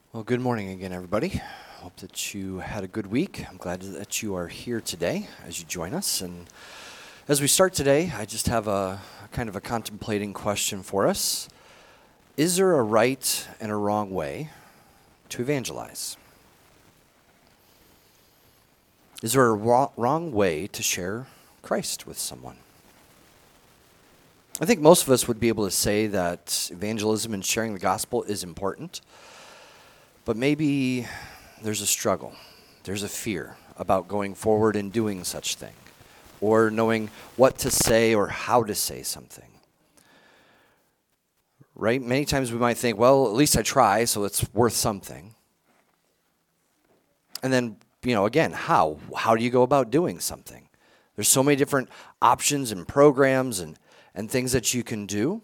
Well, good morning again, everybody. Hope that you had a good week. I'm glad that you are here today as you join us. And as we start today, I just have a kind of a contemplating question for us. Is there a right and a wrong way to evangelize? Is there a wrong way to share Christ with someone? I think most of us would be able to say that evangelism and sharing the gospel is important. But maybe there's a struggle, there's a fear about going forward and doing such thing, or knowing what to say or how to say something. Right? Many times we might think, well, at least I try, so it's worth something. And then, again, how? How do you go about doing something? There's so many different options and programs and things that you can do.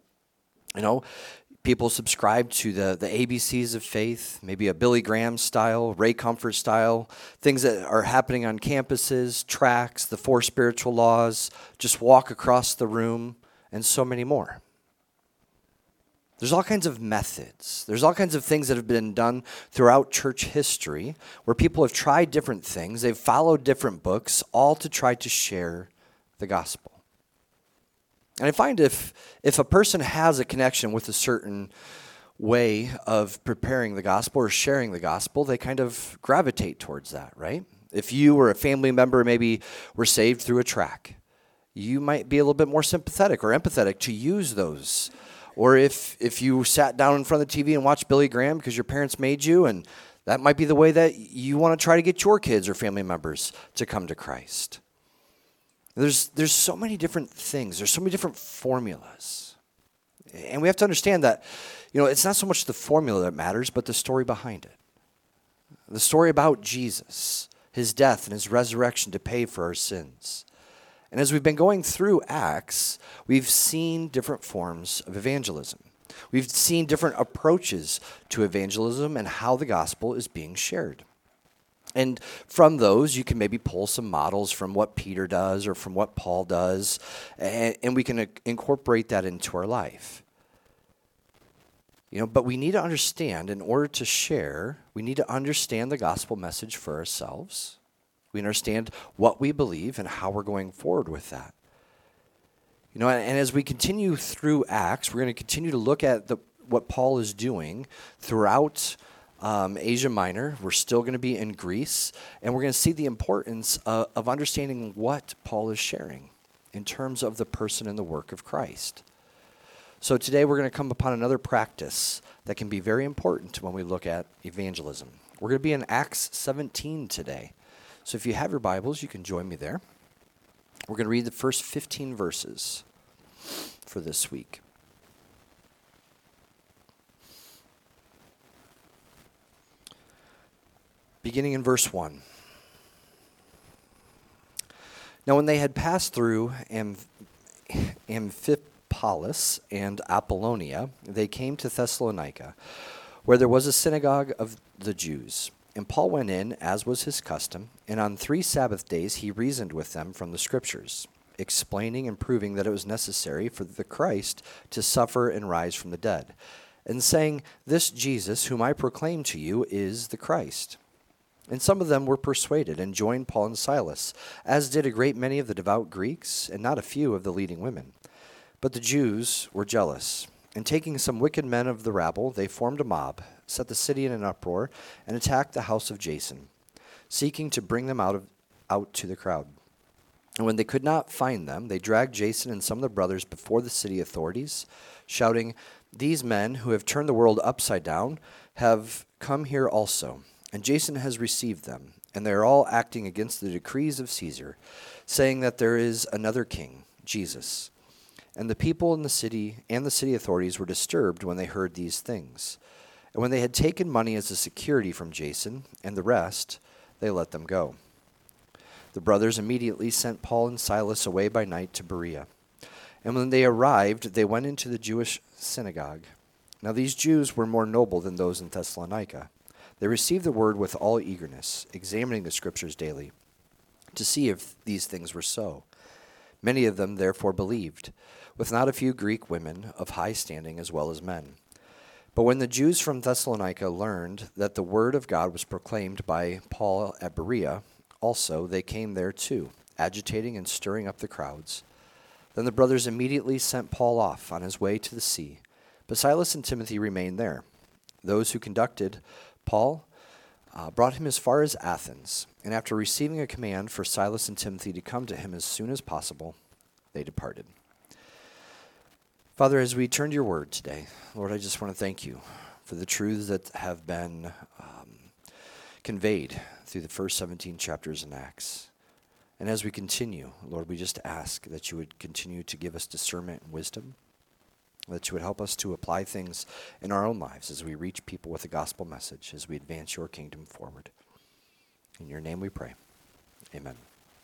People subscribe to the ABCs of faith, maybe a Billy Graham style, Ray Comfort style, things that are happening on campuses, tracts, the 4 spiritual laws, just walk across the room, and so many more. There's all kinds of methods. There's all kinds of things that have been done throughout church history where people have tried different things. They've followed different books, all to try to share the gospel. And I find if a person has a connection with a certain way of preparing the gospel or sharing the gospel, they kind of gravitate towards that, right? If you or a family member maybe were saved through a tract, you might be a little bit more sympathetic or empathetic to use those. Or if you sat down in front of the TV and watched Billy Graham because your parents made you, and that might be the way that you want to try to get your kids or family members to come to Christ. There's so many different things. There's so many different formulas. And we have to understand that, it's not so much the formula that matters, but the story behind it. The story about Jesus, his death and his resurrection to pay for our sins. And as we've been going through Acts, we've seen different forms of evangelism. We've seen different approaches to evangelism and how the gospel is being shared. And from those, you can maybe pull some models from what Peter does or from what Paul does, and we can incorporate that into our life. But we need to understand, in order to share, we need to understand the gospel message for ourselves. We understand what we believe and how we're going forward with that. And as we continue through Acts, we're going to continue to look at what Paul is doing throughout Asia Minor. We're still going to be in Greece, and we're going to see the importance of understanding what Paul is sharing in terms of the person and the work of Christ. So today we're going to come upon another practice that can be very important when we look at evangelism. We're going to be in Acts 17 today. So if you have your Bibles, you can join me there. We're going to read the first 15 verses for this week. Beginning in verse 1. Now when they had passed through Amphipolis and Apollonia, they came to Thessalonica, where there was a synagogue of the Jews. And Paul went in, as was his custom, and on 3 Sabbath days he reasoned with them from the Scriptures, explaining and proving that it was necessary for the Christ to suffer and rise from the dead, and saying, "This Jesus, whom I proclaim to you, is the Christ." And some of them were persuaded and joined Paul and Silas, as did a great many of the devout Greeks, and not a few of the leading women. But the Jews were jealous, and taking some wicked men of the rabble, they formed a mob, set the city in an uproar, and attacked the house of Jason, seeking to bring them out to the crowd. And when they could not find them, they dragged Jason and some of the brothers before the city authorities, shouting, "These men, who have turned the world upside down, have come here also. And Jason has received them, and they are all acting against the decrees of Caesar, saying that there is another king, Jesus." And the people in the city and the city authorities were disturbed when they heard these things. And when they had taken money as a security from Jason and the rest, they let them go. The brothers immediately sent Paul and Silas away by night to Berea. And when they arrived, they went into the Jewish synagogue. Now these Jews were more noble than those in Thessalonica. They received the word with all eagerness, examining the Scriptures daily, to see if these things were so. Many of them therefore believed, with not a few Greek women of high standing as well as men. But when the Jews from Thessalonica learned that the word of God was proclaimed by Paul at Berea, also they came there too, agitating and stirring up the crowds. Then the brothers immediately sent Paul off on his way to the sea, but Silas and Timothy remained there. Those who conducted Paul brought him as far as Athens, and after receiving a command for Silas and Timothy to come to him as soon as possible, they departed. Father, as we turn to your word today, Lord, I just want to thank you for the truths that have been conveyed through the first 17 chapters in Acts. And as we continue, Lord, we just ask that you would continue to give us discernment and wisdom, that you would help us to apply things in our own lives as we reach people with the gospel message, as we advance your kingdom forward. In your name we pray. Amen.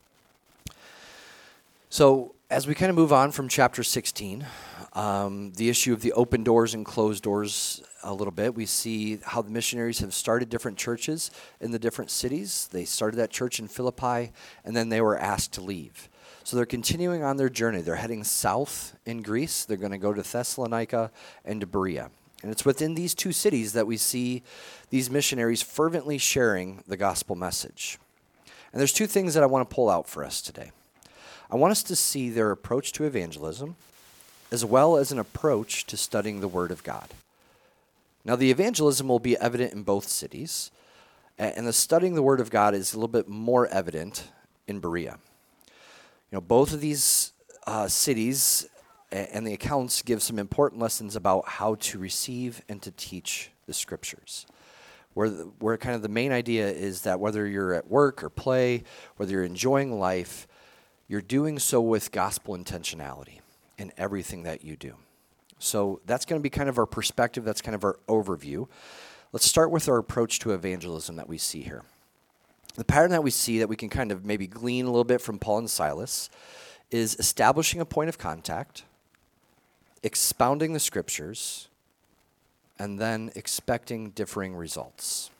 So as we kind of move on from chapter 16, the issue of the open doors and closed doors a little bit, we see how the missionaries have started different churches in the different cities. They started that church in Philippi, and then they were asked to leave. So they're continuing on their journey. They're heading south in Greece. They're going to go to Thessalonica and to Berea. And it's within these two cities that we see these missionaries fervently sharing the gospel message. And there's two things that I want to pull out for us today. I want us to see their approach to evangelism as well as an approach to studying the Word of God. Now, the evangelism will be evident in both cities, and the studying the Word of God is a little bit more evident in Berea. You know, both of these cities and the accounts give some important lessons about how to receive and to teach the Scriptures. Where kind of the main idea is that whether you're at work or play, whether you're enjoying life, you're doing so with gospel intentionality in everything that you do. So that's going to be kind of our perspective. That's kind of our overview. Let's start with our approach to evangelism that we see here. The pattern that we see that we can kind of maybe glean a little bit from Paul and Silas is establishing a point of contact, expounding the Scriptures, and then expecting differing results.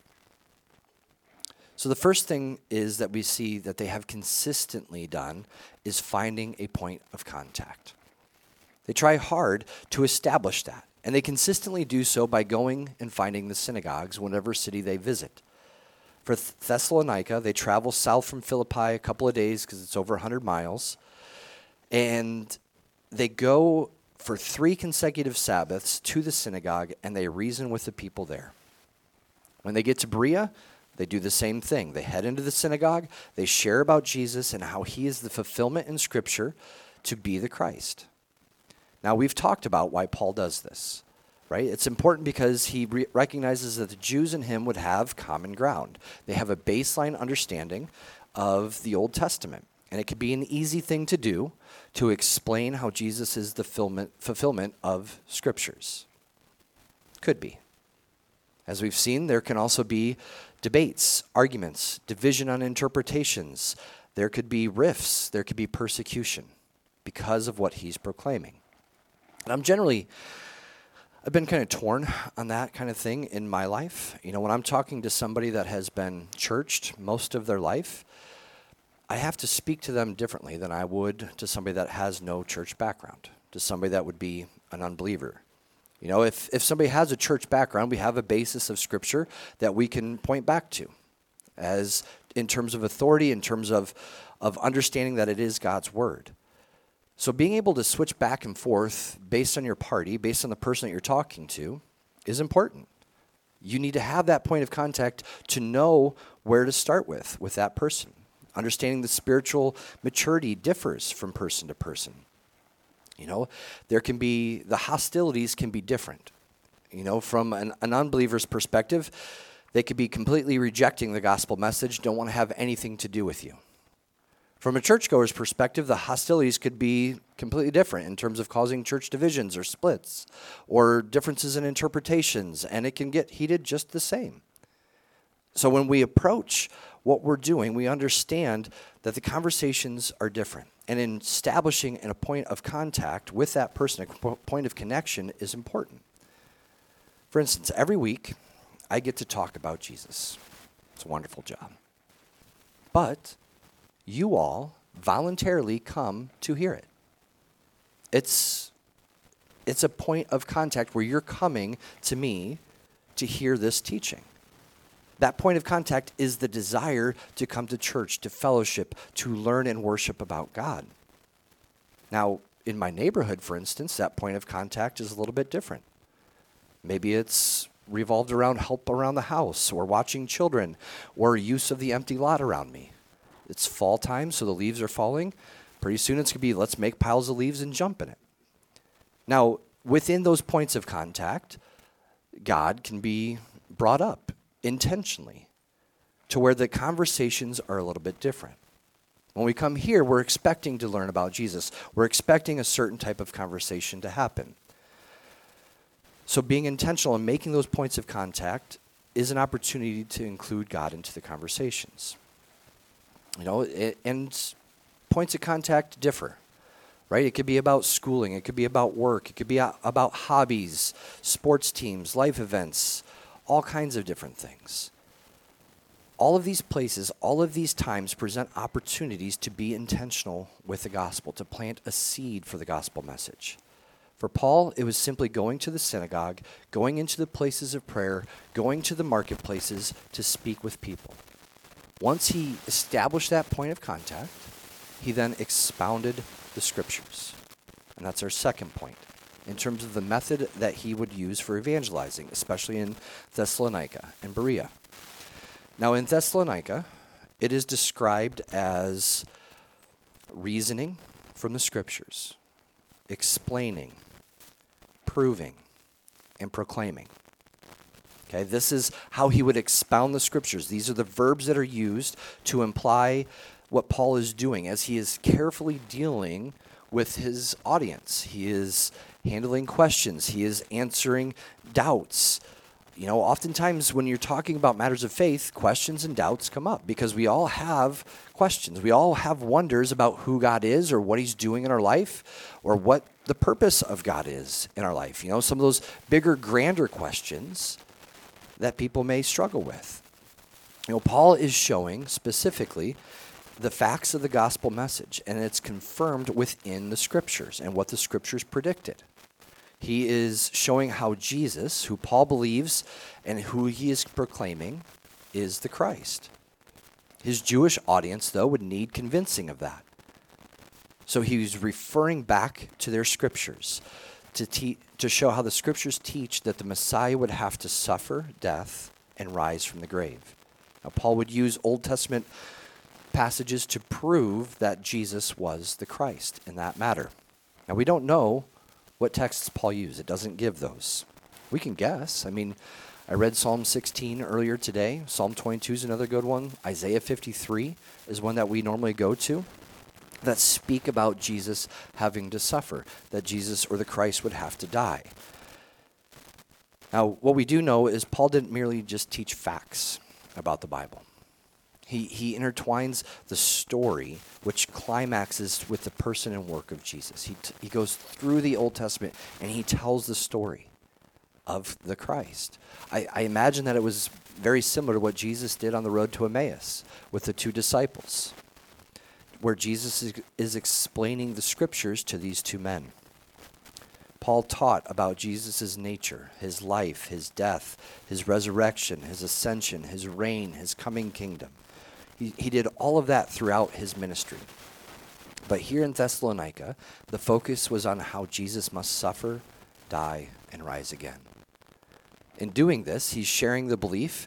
So the first thing is that we see that they have consistently done is finding a point of contact. They try hard to establish that, and they consistently do so by going and finding the synagogues whatever city they visit. For Thessalonica, they travel south from Philippi a couple of days because it's over 100 miles, and they go for 3 consecutive Sabbaths to the synagogue, and they reason with the people there. When they get to Berea, they do the same thing. They head into the synagogue, they share about Jesus and how he is the fulfillment in Scripture to be the Christ. Now, we've talked about why Paul does this, right? It's important because he recognizes that the Jews and him would have common ground. They have a baseline understanding of the Old Testament, and it could be an easy thing to do to explain how Jesus is the fulfillment of Scriptures. Could be. As we've seen, there can also be debates, arguments, division on interpretations. There could be rifts. There could be persecution because of what he's proclaiming. And I've been kind of torn on that kind of thing in my life. You know, when I'm talking to somebody that has been churched most of their life, I have to speak to them differently than I would to somebody that has no church background, to somebody that would be an unbeliever. You know, if somebody has a church background, we have a basis of Scripture that we can point back to as in terms of authority, in terms of understanding that it is God's Word. So being able to switch back and forth based on your party, based on the person that you're talking to, is important. You need to have that point of contact to know where to start with that person. Understanding the spiritual maturity differs from person to person. You know, the hostilities can be different. You know, from an unbeliever's perspective, they could be completely rejecting the gospel message, don't want to have anything to do with you. From a churchgoer's perspective, the hostilities could be completely different in terms of causing church divisions or splits or differences in interpretations, and it can get heated just the same. So when we approach what we're doing, we understand that the conversations are different. And in establishing a point of contact with that person, a point of connection is important. For instance, every week, I get to talk about Jesus. It's a wonderful job. But you all voluntarily come to hear it. It's It's a point of contact where you're coming to me to hear this teaching. That point of contact is the desire to come to church, to fellowship, to learn and worship about God. Now, in my neighborhood, for instance, that point of contact is a little bit different. Maybe it's revolved around help around the house, or watching children, or use of the empty lot around me. It's fall time, so the leaves are falling. Pretty soon it's going to be, let's make piles of leaves and jump in it. Now, within those points of contact, God can be brought up intentionally to where the conversations are a little bit different. When we come here, we're expecting to learn about Jesus. We're expecting a certain type of conversation to happen. So being intentional and making those points of contact is an opportunity to include God into the conversations. And points of contact differ, right? It could be about schooling. It could be about work. It could be about hobbies, sports teams, life events, all kinds of different things. All of these places, all of these times present opportunities to be intentional with the gospel, to plant a seed for the gospel message. For Paul, it was simply going to the synagogue, going into the places of prayer, going to the marketplaces to speak with people. Once he established that point of contact, he then expounded the scriptures. And that's our second point, in terms of the method that he would use for evangelizing, especially in Thessalonica and Berea. Now, in Thessalonica, it is described as reasoning from the scriptures, explaining, proving, and proclaiming. Okay, this is how he would expound the scriptures. These are the verbs that are used to imply what Paul is doing as he is carefully dealing with his audience. He is handling questions. He is answering doubts. Oftentimes when you're talking about matters of faith, questions and doubts come up because we all have questions. We all have wonders about who God is or what he's doing in our life or what the purpose of God is in our life. Some of those bigger, grander questions that people may struggle with. Paul is showing specifically the facts of the gospel message, and it's confirmed within the scriptures and what the scriptures predicted. He is showing how Jesus, who Paul believes and who he is proclaiming, is the Christ. His Jewish audience, though, would need convincing of that. So he's referring back to their scriptures to show how the scriptures teach that the Messiah would have to suffer death and rise from the grave. Now, Paul would use Old Testament passages to prove that Jesus was the Christ in that matter. Now, we don't know what texts Paul used. It doesn't give those. We can guess. I read Psalm 16 earlier today. Psalm 22 is another good one. Isaiah 53 is one that we normally go to that speak about Jesus having to suffer, that Jesus or the Christ would have to die. Now, what we do know is Paul didn't merely just teach facts about the Bible. He intertwines the story, which climaxes with the person and work of Jesus. He goes through the Old Testament, and he tells the story of the Christ. I imagine that it was very similar to what Jesus did on the road to Emmaus with the two disciples, where Jesus is explaining the scriptures to these two men. Paul taught about Jesus' nature, his life, his death, his resurrection, his ascension, his reign, his coming kingdom. He did all of that throughout his ministry. But here in Thessalonica, the focus was on how Jesus must suffer, die, and rise again. In doing this, he's sharing the belief.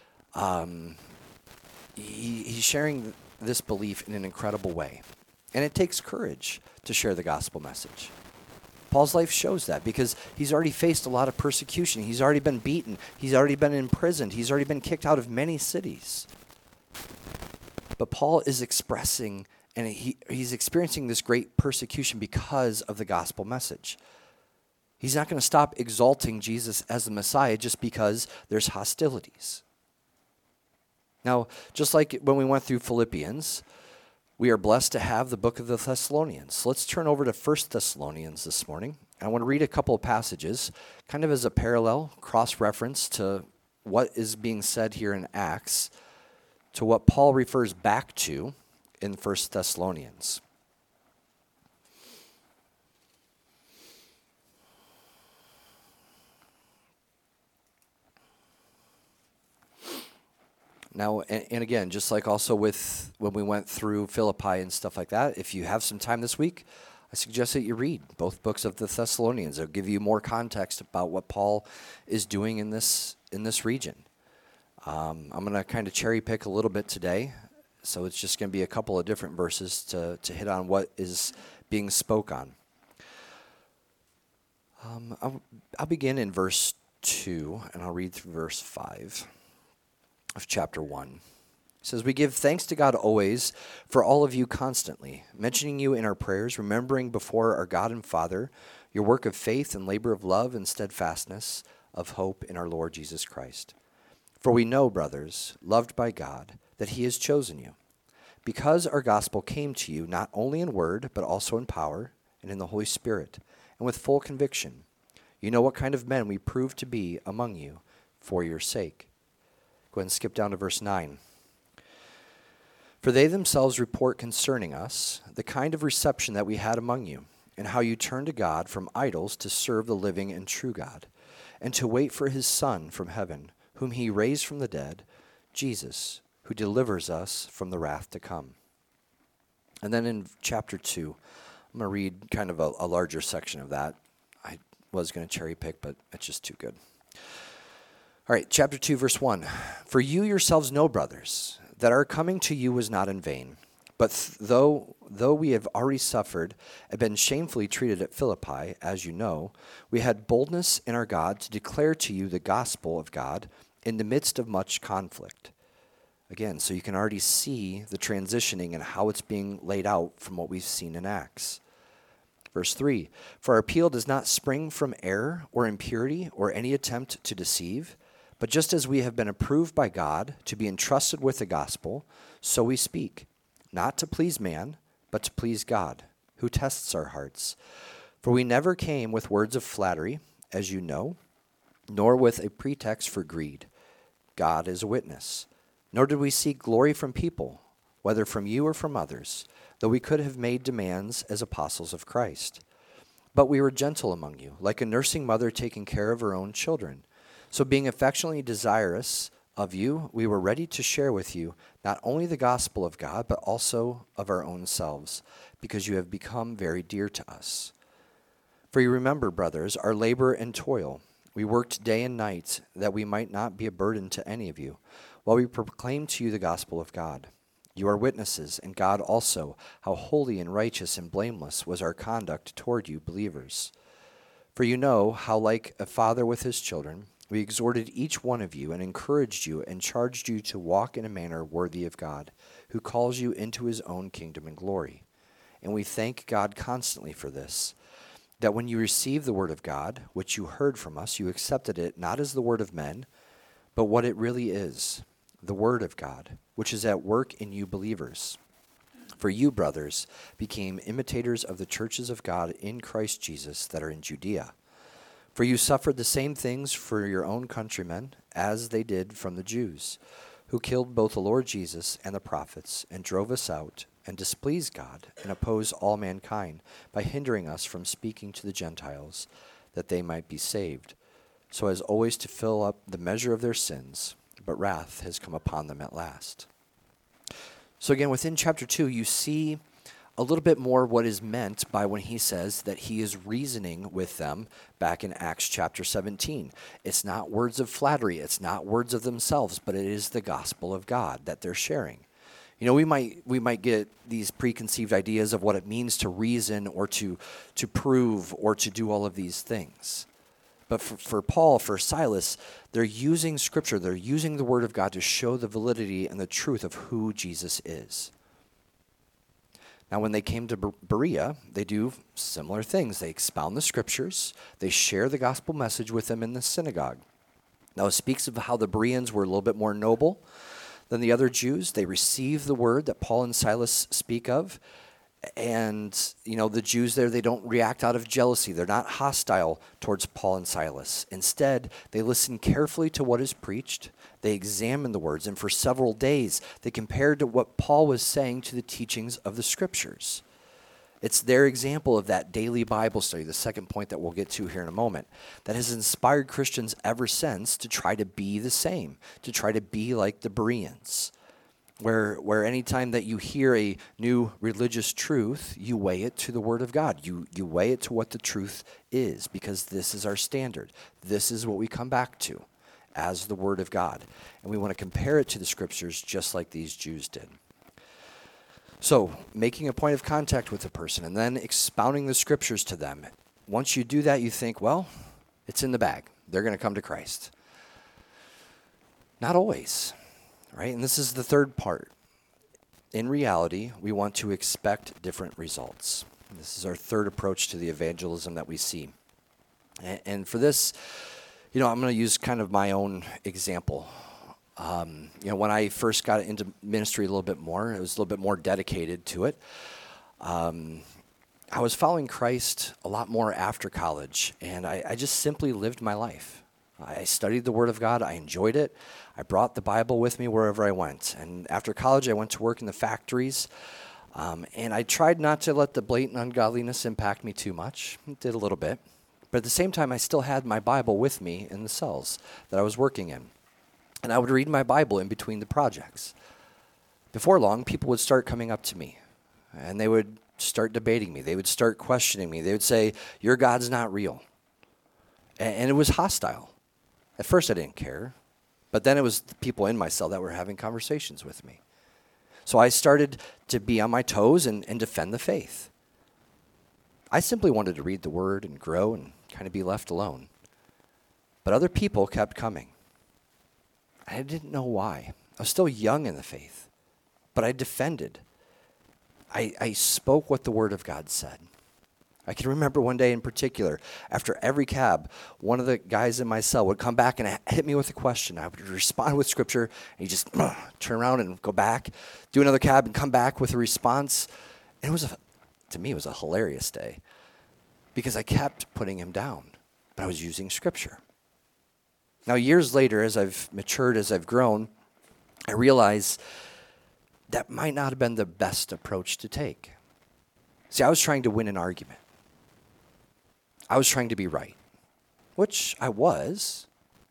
He's sharing this belief in an incredible way. And it takes courage to share the gospel message. Paul's life shows that because he's already faced a lot of persecution. He's already been beaten. He's already been imprisoned. He's already been kicked out of many cities. But Paul is expressing, and he's experiencing this great persecution because of the gospel message. He's not going to stop exalting Jesus as the Messiah just because there's hostilities. Now, just like when we went through Philippians, we are blessed to have the book of the Thessalonians. Let's turn over to 1 Thessalonians this morning. I want to read a couple of passages, kind of as a parallel, cross-reference to what is being said here in Acts, to what Paul refers back to in 1 Thessalonians. Now, and again, just like also with when we went through Philippi and stuff like that, if you have some time this week, I suggest that you read both books of the Thessalonians. It'll give you more context about what Paul is doing in this region. I'm going to kind of cherry pick a little bit today, so it's just going to be a couple of different verses to hit on what is being spoke on. I'll begin in verse 2, and I'll read through verse 5 of chapter 1. It says, "We give thanks to God always for all of you constantly, mentioning you in our prayers, remembering before our God and Father your work of faith and labor of love and steadfastness of hope in our Lord Jesus Christ. For we know, brothers, loved by God, that he has chosen you, because our gospel came to you not only in word, but also in power and in the Holy Spirit, and with full conviction. You know what kind of men we proved to be among you for your sake." Go ahead and skip down to verse 9. "For they themselves report concerning us the kind of reception that we had among you, and how you turned to God from idols to serve the living and true God, and to wait for his Son from heaven, whom he raised from the dead, Jesus, who delivers us from the wrath to come." And then in chapter 2, I'm going to read kind of a larger section of that. I was going to cherry pick, but it's just too good. All right, chapter 2, verse 1. "For you yourselves know, brothers, that our coming to you was not in vain. But though we have already suffered and been shamefully treated at Philippi, as you know, we had boldness in our God to declare to you the gospel of God in the midst of much conflict." Again, so you can already see the transitioning and how it's being laid out from what we've seen in Acts. Verse 3, "For our appeal does not spring from error or impurity or any attempt to deceive, but just as we have been approved by God to be entrusted with the gospel, so we speak, not to please man, but to please God, who tests our hearts. For we never came with words of flattery, as you know, nor with a pretext for greed. God is a witness. Nor did we seek glory from people, whether from you or from others, though we could have made demands as apostles of Christ. But we were gentle among you, like a nursing mother taking care of her own children. So being affectionately desirous of you, we were ready to share with you not only the gospel of God, but also of our own selves, because you have become very dear to us. For you remember, brothers, our labor and toil. We worked day and night, that we might not be a burden to any of you, while we proclaim to you the gospel of God. You are witnesses, and God also, how holy and righteous and blameless was our conduct toward you believers. For you know how, like a father with his children, we exhorted each one of you and encouraged you and charged you to walk in a manner worthy of God, who calls you into his own kingdom and glory. And we thank God constantly for this, that when you received the word of God, which you heard from us, you accepted it not as the word of men, but what it really is, the word of God, which is at work in you believers. For you, brothers, became imitators of the churches of God in Christ Jesus that are in Judea. For you suffered the same things for your own countrymen as they did from the Jews, who killed both the Lord Jesus and the prophets, and drove us out, and displeased God, and opposed all mankind, by hindering us from speaking to the Gentiles, that they might be saved, so as always to fill up the measure of their sins, but wrath has come upon them at last." So again, within chapter 2, you see a little bit more what is meant by when he says that he is reasoning with them back in Acts chapter 17. It's not words of flattery. It's not words of themselves, but it is the gospel of God that they're sharing. You know, we might get these preconceived ideas of what it means to reason or to prove or to do all of these things. But for Paul, for Silas, they're using Scripture, they're using the Word of God to show the validity and the truth of who Jesus is. Now, when they came to Berea, they do similar things. They expound the Scriptures. They share the gospel message with them in the synagogue. Now, it speaks of how the Bereans were a little bit more noble than the other Jews. They receive the word that Paul and Silas speak of. And, you know, the Jews there, they don't react out of jealousy. They're not hostile towards Paul and Silas. Instead, they listen carefully to what is preached. They examine the words, and for several days, they compared to what Paul was saying to the teachings of the Scriptures. It's their example of that daily Bible study, the second point that we'll get to here in a moment, that has inspired Christians ever since to try to be the same, to try to be like the Bereans, where anytime that you hear a new religious truth, you weigh it to the Word of God. You weigh it to what the truth is, because this is our standard. This is what we come back to as the Word of God. And we want to compare it to the Scriptures just like these Jews did. So, making a point of contact with a person and then expounding the Scriptures to them. Once you do that, you think, well, it's in the bag. They're going to come to Christ. Not always, right? And this is the third part. In reality, we want to expect different results. This is our third approach to the evangelism that we see. And for this, I'm going to use kind of my own example. When I first got into ministry a little bit more, I was a little bit more dedicated to it. I was following Christ a lot more after college, and I just simply lived my life. I studied the Word of God. I enjoyed it. I brought the Bible with me wherever I went. And after college, I went to work in the factories, and I tried not to let the blatant ungodliness impact me too much. It did a little bit. But at the same time, I still had my Bible with me in the cells that I was working in. And I would read my Bible in between the projects. Before long, people would start coming up to me, and they would start debating me. They would start questioning me. They would say, your God's not real. And it was hostile. At first, I didn't care. But then it was the people in my cell that were having conversations with me. So I started to be on my toes and defend the faith. I simply wanted to read the Word and grow and kind of be left alone. But other people kept coming. I didn't know why. I was still young in the faith, but I defended. I spoke what the Word of God said. I can remember one day in particular, after every cab, one of the guys in my cell would come back and hit me with a question. I would respond with Scripture, and he'd just turn around and go back, do another cab, and come back with a response. And to me, it was a hilarious day, because I kept putting him down, but I was using Scripture. Now, years later, as I've matured, as I've grown, I realize that might not have been the best approach to take. See, I was trying to win an argument. I was trying to be right, which I was,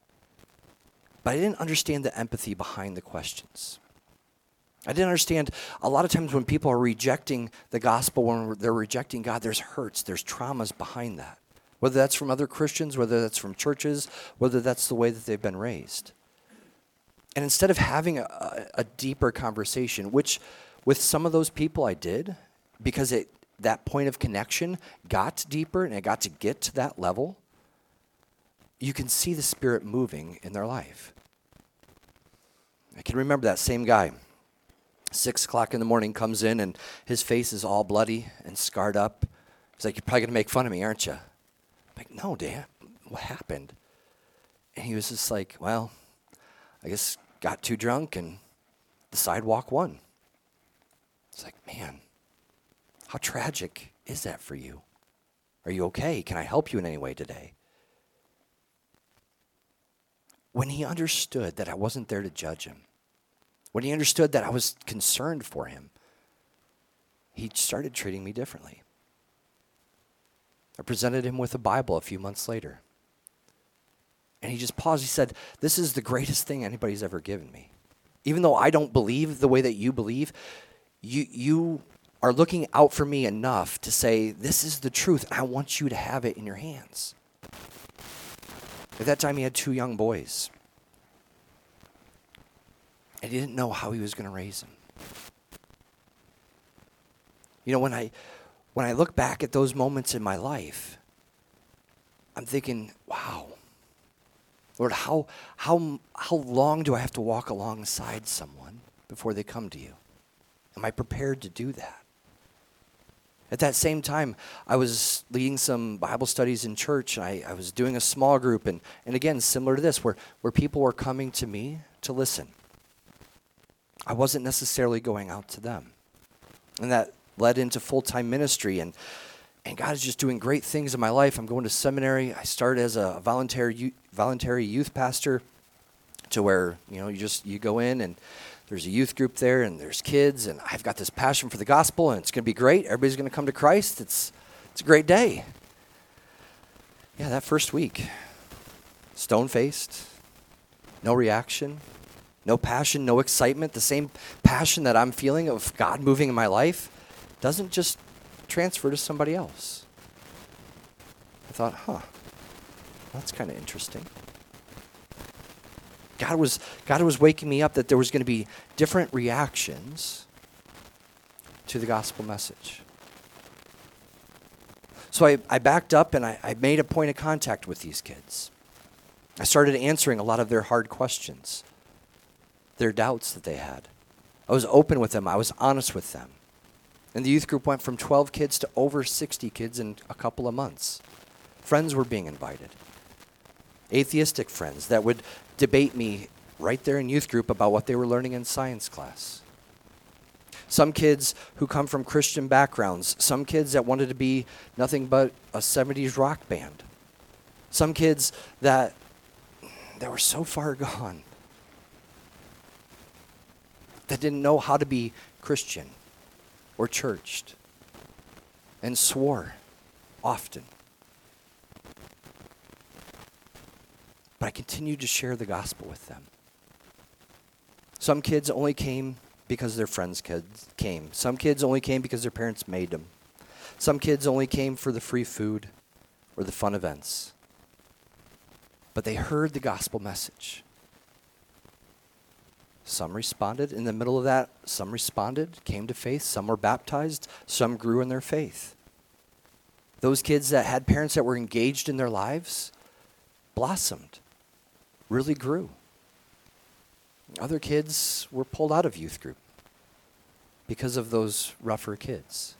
but I didn't understand the empathy behind the questions. I didn't understand a lot of times when people are rejecting the gospel, when they're rejecting God, there's hurts, there's traumas behind that. Whether that's from other Christians, whether that's from churches, whether that's the way that they've been raised. And instead of having a deeper conversation, which with some of those people I did, because that point of connection got deeper and it got to get to that level, you can see the Spirit moving in their life. I can remember that same guy. 6 o'clock in the morning comes in and his face is all bloody and scarred up. He's like, you're probably going to make fun of me, aren't you? I'm like, no, Dan, what happened? And he was just like, well, I guess got too drunk and the sidewalk won. It's like, man, how tragic is that for you? Are you okay? Can I help you in any way today? When he understood that I wasn't there to judge him, when he understood that I was concerned for him, he started treating me differently. I presented him with a Bible a few months later. And he just paused. He said, this is the greatest thing anybody's ever given me. Even though I don't believe the way that you believe, you are looking out for me enough to say, this is the truth. I want you to have it in your hands. At that time, he had 2 young boys. And he didn't know how he was going to raise them. When I look back at those moments in my life, I'm thinking, wow, Lord, how long do I have to walk alongside someone before they come to you? Am I prepared to do that? At that same time, I was leading some Bible studies in church, and I was doing a small group, and again, similar to this, where people were coming to me to listen. I wasn't necessarily going out to them. And that led into full-time ministry, and God is just doing great things in my life. I'm going to seminary. I started as a voluntary youth pastor. to where, you go in and there's a youth group there and there's kids and I've got this passion for the gospel and it's going to be great. Everybody's going to come to Christ. It's a great day. Yeah, that first week, stone-faced, no reaction, no passion, no excitement. The same passion that I'm feeling of God moving in my life doesn't just transfer to somebody else. I thought, that's kind of interesting. God was waking me up that there was going to be different reactions to the gospel message. So I backed up and I made a point of contact with these kids. I started answering a lot of their hard questions, their doubts that they had. I was open with them. I was honest with them. And the youth group went from 12 kids to over 60 kids in a couple of months. Friends were being invited. Atheistic friends that would debate me right there in youth group about what they were learning in science class. Some kids who come from Christian backgrounds. Some kids that wanted to be nothing but a 70s rock band. Some kids that were so far gone that didn't know how to be Christian or churched and swore often. But I continued to share the gospel with them. Some kids only came because their friends came. Some kids only came because their parents made them. Some kids only came for the free food or the fun events. But they heard the gospel message. Some responded in the middle of that. Some responded, came to faith. Some were baptized. Some grew in their faith. Those kids that had parents that were engaged in their lives blossomed, really grew. Other kids were pulled out of youth group because of those rougher kids.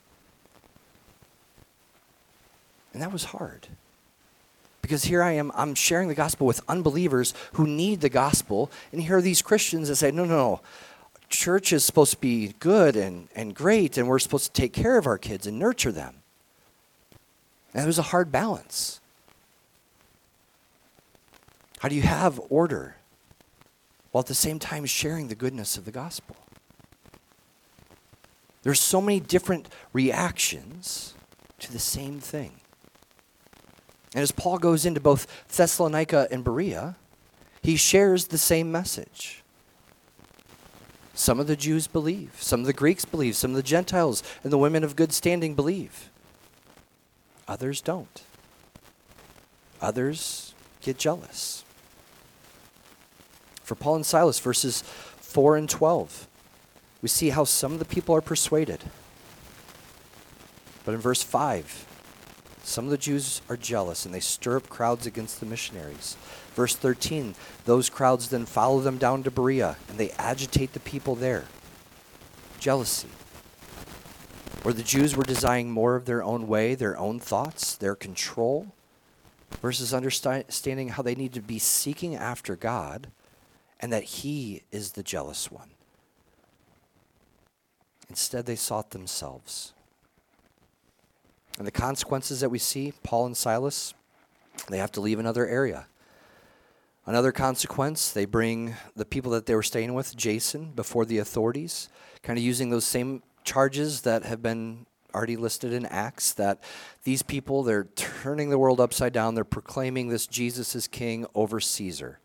And that was hard. Because here I am, I'm sharing the gospel with unbelievers who need the gospel, and here are these Christians that say, no, church is supposed to be good and great, and we're supposed to take care of our kids and nurture them. And it was a hard balance. How do you have order while at the same time sharing the goodness of the gospel? There's so many different reactions to the same thing. And as Paul goes into both Thessalonica and Berea, he shares the same message. Some of the Jews believe. Some of the Greeks believe. Some of the Gentiles and the women of good standing believe. Others don't. Others get jealous. For Paul and Silas, verses 4 and 12, we see how some of the people are persuaded. But in verse 5, some of the Jews are jealous, and they stir up crowds against the missionaries. Verse 13, those crowds then follow them down to Berea, and they agitate the people there. Jealousy. Where the Jews were desiring more of their own way, their own thoughts, their control, versus understanding how they need to be seeking after God, and that He is the jealous one. Instead, they sought themselves. And the consequences that we see, Paul and Silas, they have to leave another area. Another consequence, they bring the people that they were staying with, Jason, before the authorities, kind of using those same charges that have been already listed in Acts, that these people, they're turning the world upside down. They're proclaiming this Jesus is king over Caesar.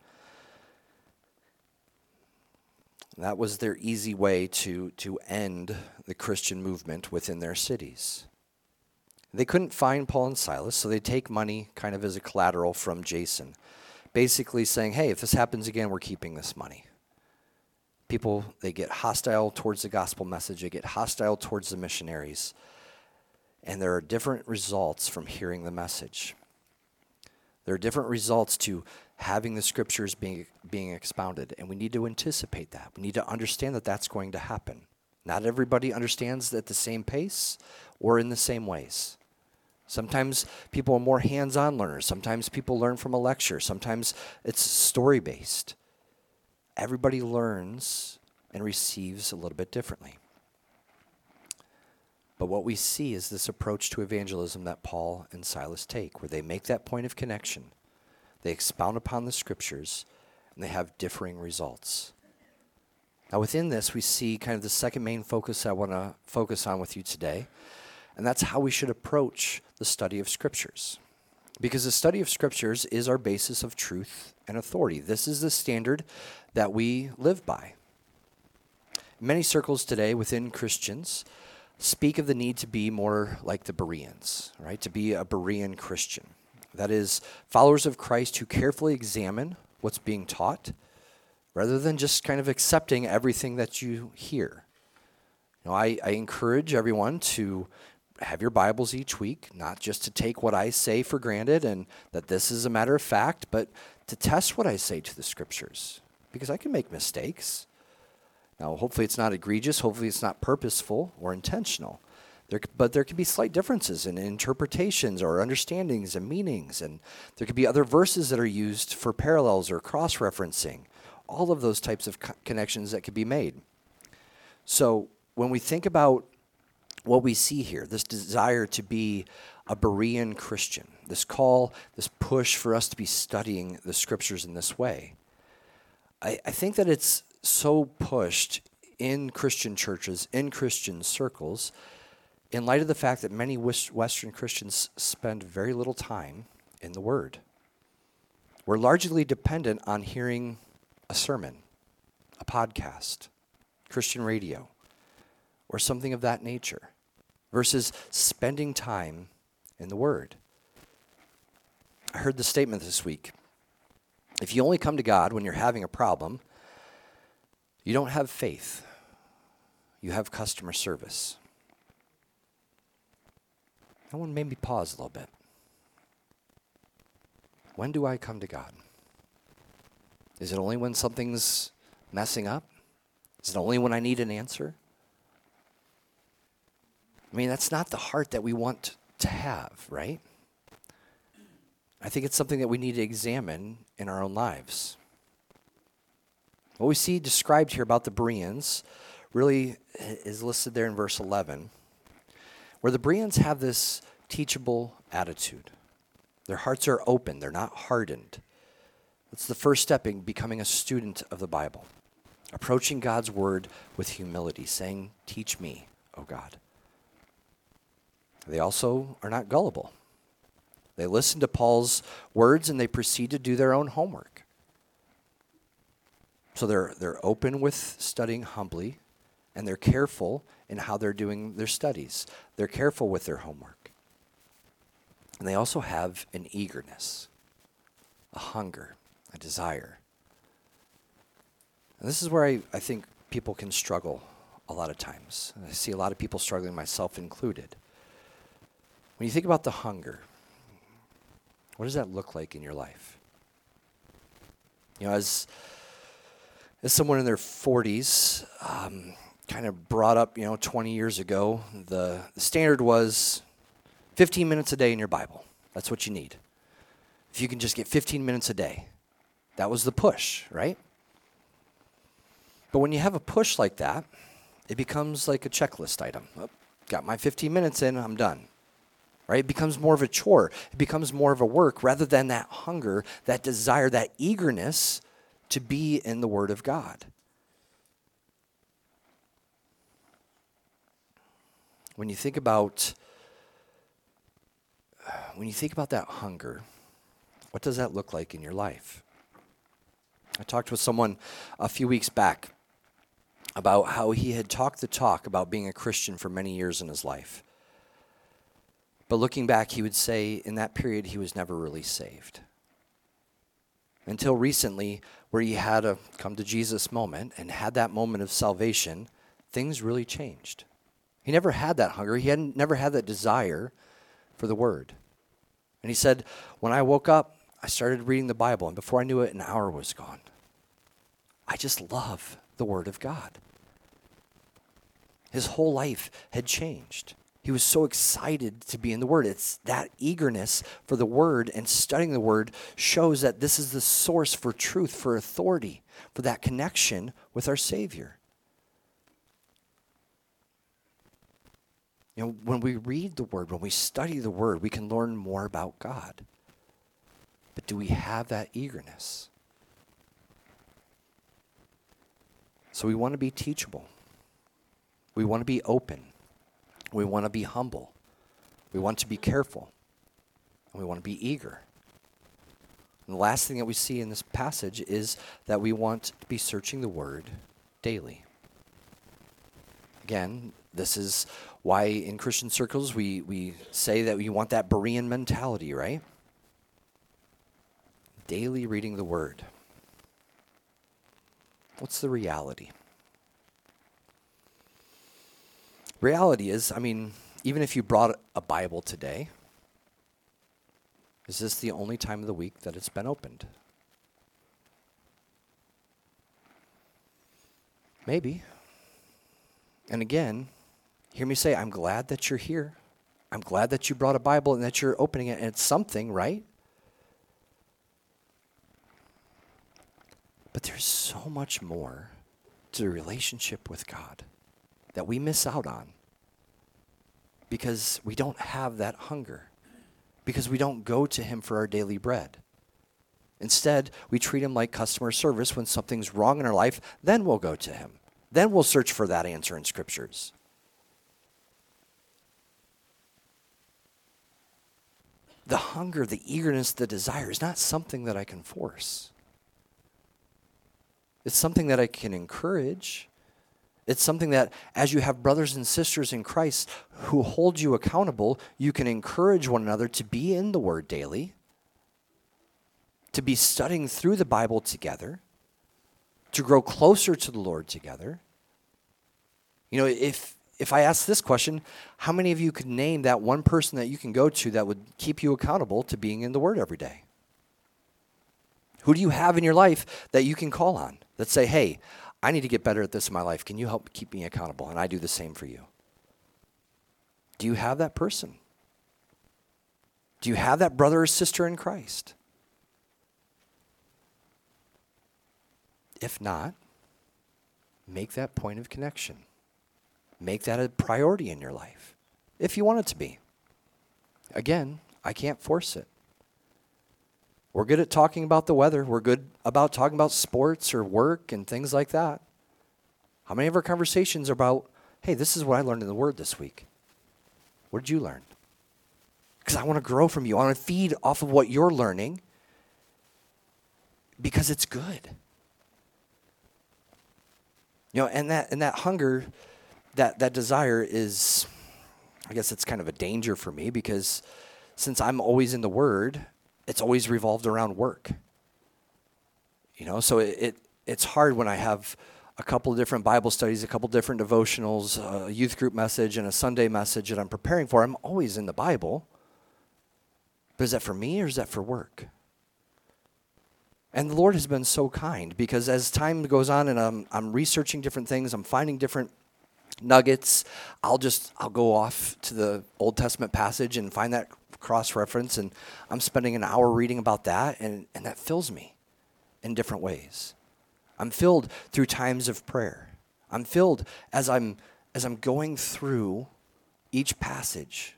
That was their easy way to end the Christian movement within their cities. They couldn't find Paul and Silas, so they take money kind of as a collateral from Jason, basically saying, hey, if this happens again, we're keeping this money. People, they get hostile towards the gospel message. They get hostile towards the missionaries. And there are different results from hearing the message. There are different results to having the scriptures being expounded, and we need to anticipate that. We need to understand that that's going to happen. Not everybody understands at the same pace or in the same ways. Sometimes people are more hands-on learners. Sometimes people learn from a lecture. Sometimes it's story-based. Everybody learns and receives a little bit differently. But what we see is this approach to evangelism that Paul and Silas take, where they make that point of connection. They expound upon the scriptures, and they have differing results. Now within this, we see kind of the second main focus I want to focus on with you today, and that's how we should approach the study of Scriptures. Because the study of Scriptures is our basis of truth and authority. This is the standard that we live by. Many circles today within Christians speak of the need to be more like the Bereans, right? To be a Berean Christian. That is, followers of Christ who carefully examine what's being taught rather than just kind of accepting everything that you hear. I encourage everyone to have your Bibles each week, not just to take what I say for granted and that this is a matter of fact, but to test what I say to the Scriptures, because I can make mistakes. Now, hopefully it's not egregious, hopefully it's not purposeful or intentional, but there can be slight differences in interpretations or understandings and meanings, and there could be other verses that are used for parallels or cross-referencing, all of those types of connections that could be made. So when we think about what we see here, this desire to be a Berean Christian, this call, this push for us to be studying the Scriptures in this way, I think that it's so pushed in Christian churches, in Christian circles, in light of the fact that many Western Christians spend very little time in the Word. We're largely dependent on hearing a sermon, a podcast, Christian radio, or something of that nature, versus spending time in the Word. I heard the statement this week: if you only come to God when you're having a problem, you don't have faith. You have customer service. That one made me pause a little bit. When do I come to God? Is it only when something's messing up? Is it only when I need an answer? I mean, that's not the heart that we want to have, right? I think it's something that we need to examine in our own lives. What we see described here about the Bereans really is listed there in verse 11, where the Bereans have this teachable attitude. Their hearts are open. They're not hardened. It's the first step in becoming a student of the Bible, approaching God's Word with humility, saying, "Teach me, O God." They also are not gullible. They listen to Paul's words and they proceed to do their own homework. So they're open with studying humbly, and they're careful in how they're doing their studies. They're careful with their homework. And they also have an eagerness, a hunger, a desire. And this is where I think people can struggle a lot of times. And I see a lot of people struggling, myself included. When you think about the hunger, what does that look like in your life? As someone in their 40s, kind of brought up, 20 years ago, the standard was 15 minutes a day in your Bible. That's what you need. If you can just get 15 minutes a day. That was the push, right? But when you have a push like that, it becomes like a checklist item. Oh, got my 15 minutes in, I'm done. Right? It becomes more of a chore. It becomes more of a work rather than that hunger, that desire, that eagerness to be in the Word of God. When you think about that hunger, what does that look like in your life? I talked with someone a few weeks back about how he had talked the talk about being a Christian for many years in his life. But looking back, he would say in that period he was never really saved. Until recently, where he had a come to Jesus moment and had that moment of salvation, things really changed. He never had that hunger. He never had that desire for the Word. And he said, when I woke up, I started reading the Bible, and before I knew it, an hour was gone. I just love the Word of God. His whole life had changed. He was so excited to be in the Word. It's that eagerness for the Word and studying the Word shows that this is the source for truth, for authority, for that connection with our Savior. When we read the Word, when we study the Word, we can learn more about God. But do we have that eagerness? So we want to be teachable. We want to be open. We want to be humble. We want to be careful. And we want to be eager. And the last thing that we see in this passage is that we want to be searching the Word daily. Again, this is why in Christian circles we say that we want that Berean mentality, right? Daily reading the Word. What's the reality? Reality is, even if you brought a Bible today, is this the only time of the week that it's been opened? Maybe. And again, hear me say, I'm glad that you're here. I'm glad that you brought a Bible and that you're opening it, and it's something, right? But there's so much more to the relationship with God that we miss out on because we don't have that hunger, because we don't go to him for our daily bread. Instead, we treat him like customer service. When something's wrong in our life, then we'll go to him. Then we'll search for that answer in scriptures. The hunger, the eagerness, the desire is not something that I can force. It's something that I can encourage. It's something that, as you have brothers and sisters in Christ who hold you accountable, you can encourage one another to be in the Word daily, to be studying through the Bible together, to grow closer to the Lord together. You know, if I ask this question, how many of you could name that one person that you can go to that would keep you accountable to being in the Word every day? Who do you have in your life that you can call on that say, hey, I need to get better at this in my life. Can you help keep me accountable? And I do the same for you. Do you have that person? Do you have that brother or sister in Christ? If not, make that point of connection. Make that a priority in your life, if you want it to be. Again, I can't force it. We're good at talking about the weather. We're good about talking about sports or work and things like that. How many of our conversations are about, hey, this is what I learned in the Word this week? What did you learn? Because I want to grow from you. I want to feed off of what you're learning because it's good. You know, and that hunger, that desire is, I guess it's kind of a danger for me because since I'm always in the Word, it's always revolved around work. You know, so it's hard when I have a couple of different Bible studies, a couple of different devotionals, a youth group message, and a Sunday message that I'm preparing for. I'm always in the Bible. But is that for me or is that for work? And the Lord has been so kind because as time goes on and I'm researching different things, I'm finding different nuggets, I'll go off to the Old Testament passage and find that cross-reference, and I'm spending an hour reading about that, and that fills me in different ways. I'm filled through times of prayer. I'm filled as I'm going through each passage.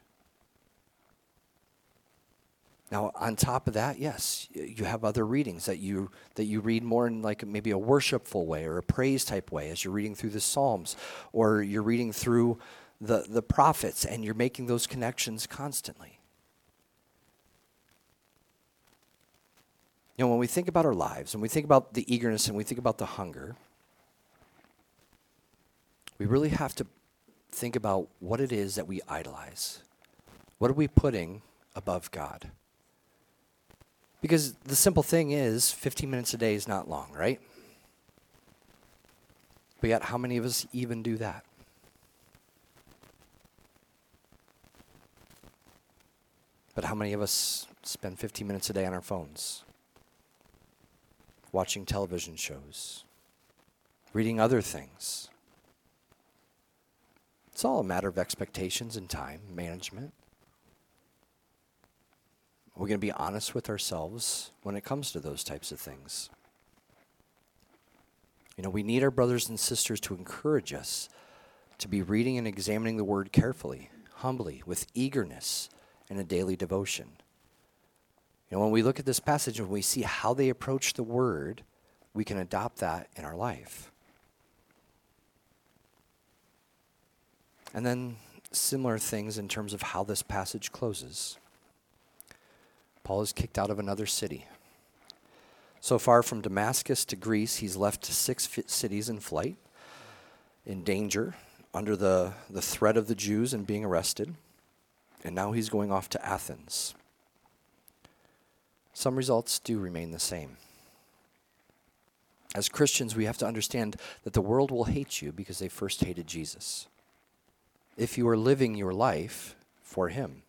Now, on top of that, yes, you have other readings that you read more in like maybe a worshipful way or a praise type way as you're reading through the Psalms, or you're reading through the prophets, and you're making those connections constantly. You know, when we think about our lives, when we think about the eagerness and we think about the hunger, we really have to think about what it is that we idolize. What are we putting above God? Because the simple thing is, 15 minutes a day is not long, right? But yet, how many of us even do that? But how many of us spend 15 minutes a day on our phones? Watching television shows, reading other things. It's all a matter of expectations and time management. We're going to be honest with ourselves when it comes to those types of things. You know, we need our brothers and sisters to encourage us to be reading and examining the Word carefully, humbly, with eagerness, in a daily devotion. You know, when we look at this passage and we see how they approach the Word, we can adopt that in our life. And then similar things in terms of how this passage closes. Paul is kicked out of another city. So far from Damascus to Greece, he's left 6 cities in flight, in danger, under the threat of the Jews and being arrested. And now he's going off to Athens. Some results do remain the same. As Christians, we have to understand that the world will hate you because they first hated Jesus. If you are living your life for him.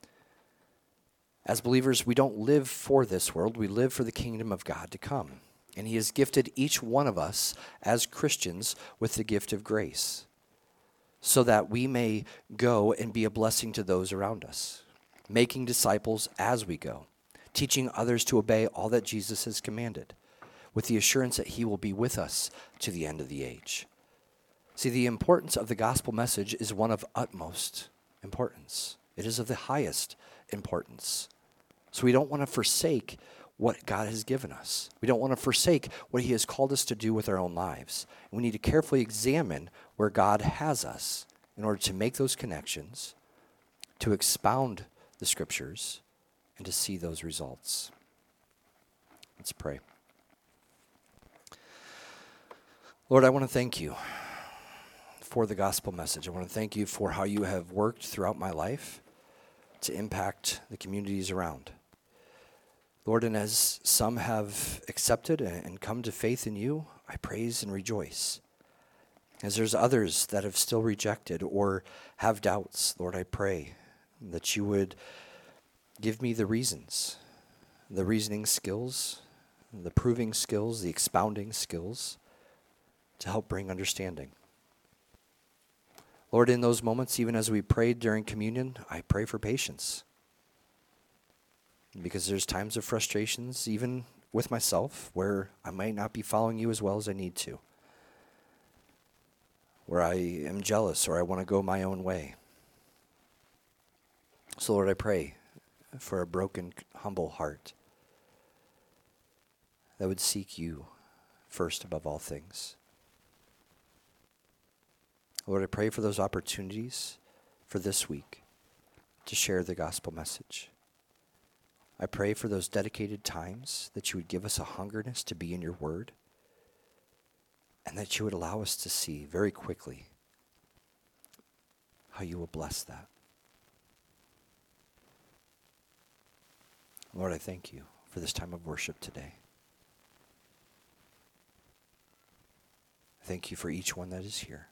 As believers, we don't live for this world. We live for the kingdom of God to come. And he has gifted each one of us as Christians with the gift of grace so that we may go and be a blessing to those around us, making disciples as we go, teaching others to obey all that Jesus has commanded, with the assurance that he will be with us to the end of the age. See, the importance of the gospel message is one of utmost importance. It is of the highest importance. So we don't want to forsake what God has given us. We don't want to forsake what he has called us to do with our own lives. We need to carefully examine where God has us in order to make those connections, to expound the scriptures, and to see those results. Let's pray. Lord, I want to thank you for the gospel message. I want to thank you for how you have worked throughout my life to impact the communities around. Lord, and as some have accepted and come to faith in you, I praise and rejoice. As there's others that have still rejected or have doubts, Lord, I pray that you would give me the reasons, the reasoning skills, the proving skills, the expounding skills to help bring understanding. Lord, in those moments, even as we prayed during communion, I pray for patience. Because there's times of frustrations, even with myself, where I might not be following you as well as I need to. Where I am jealous or I want to go my own way. So Lord, I pray for a broken, humble heart that would seek you first above all things. Lord, I pray for those opportunities for this week to share the gospel message. I pray for those dedicated times that you would give us a hungerness to be in your word and that you would allow us to see very quickly how you will bless that. Lord, I thank you for this time of worship today. I thank you for each one that is here.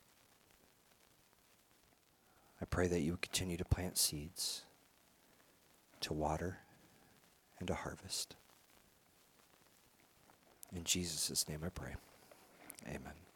I pray that you would continue to plant seeds, to water, and to harvest. In Jesus' name I pray. Amen.